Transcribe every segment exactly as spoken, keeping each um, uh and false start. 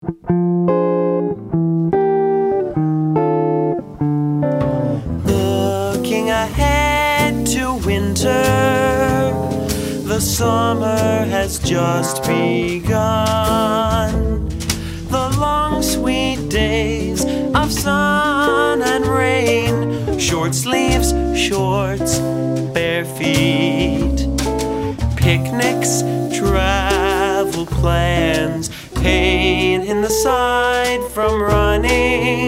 Looking ahead to winter, the summer has just begun. The long sweet days of sun and rain, short sleeves, shorts, bare feet, picnics, travel plans, pain in the side from running.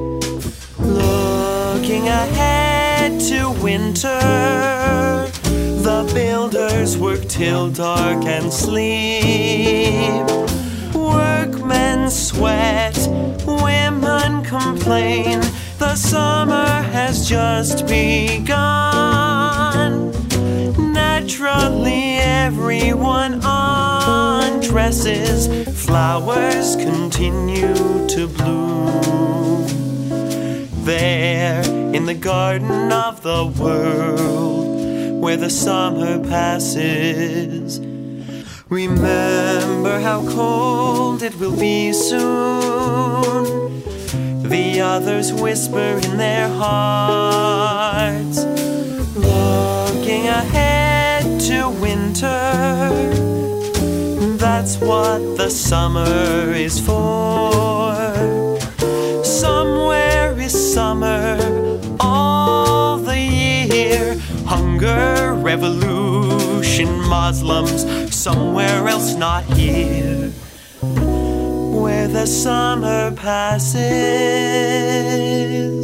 Looking ahead to winter, the builders work till dark and sleep. Workmen sweat, women complain, the summer has just begun. Naturally everyone undresses, flowers continue to bloom. There in the garden of the world, where the summer passes, remember how cold it will be soon. The others whisper in their hearts, looking ahead to winter. That's what the summer is for. Somewhere is summer all the year. Hunger, revolution, Muslims, somewhere else not here, where the summer passes.